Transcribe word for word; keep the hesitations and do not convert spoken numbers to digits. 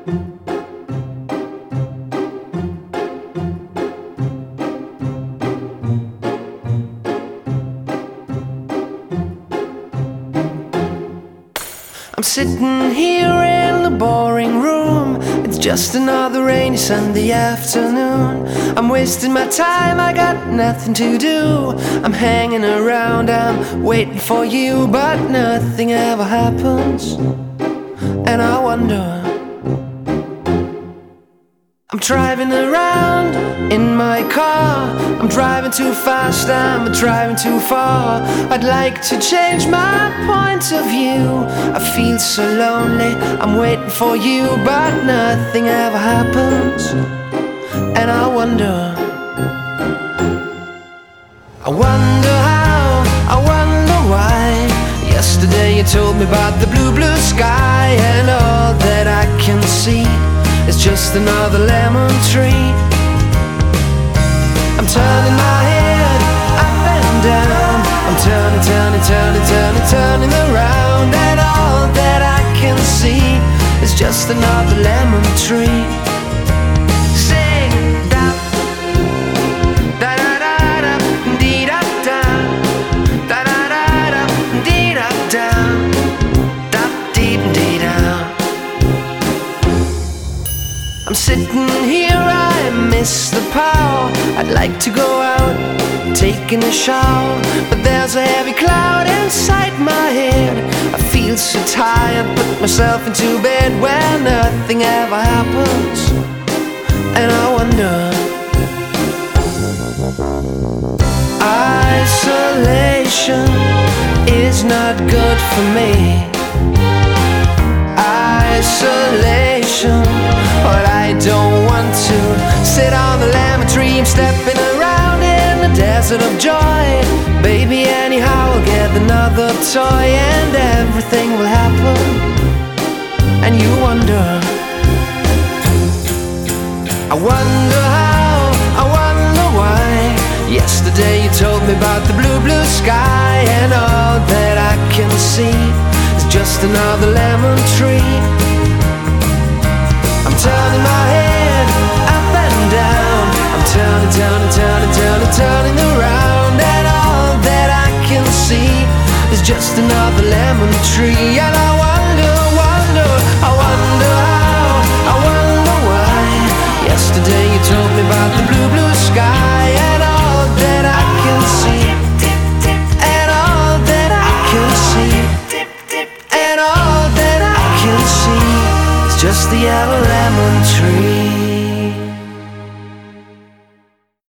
I'm sitting here in the boring room. It's just another rainy Sunday afternoon. I'm wasting my time, I got nothing to do. I'm hanging around, I'm waiting for you, but nothing ever happens. And I wonder, I'm driving around in my car. I'm driving too fast, I'm driving too far. I'd like to change my point of view. I feel so lonely, I'm waiting for you, but nothing ever happens. And I wonder, I wonder how, I wonder why. Yesterday you told me about the blue, blue sky, and all that I can see it's just another lemon tree. I'm turning my head up and down. I'm turning, turning, turning, turning, turning around, and all that I can see is just another lemon tree. Sing da da da da da dee da da da da da da dee da da da dee dee da. I'm sitting here, I miss the power. I'd like to go out, taking a shower, but there's a heavy cloud inside my head. I feel so tired, put myself into bed where nothing ever happens. And I wonder, isolation is not good for me. Isolation, but I don't want to sit on the lemon tree. I'm stepping around in the desert of joy. Baby, anyhow I'll get another toy, and everything will happen. And you wonder, I wonder how, I wonder why. Yesterday you told me about the blue, blue sky, and all that I can see is just another lemon tree. I'm turning my head up and down. I'm turning, turning, turning, turning, turning around, and all that I can see is just another lemon tree. And I wonder, wonder, I wonder how, I wonder why. Yesterday you told me about the blue, blue sky, and all that I can see, and all that I can see, and all that I can see, just the yellow lemon tree.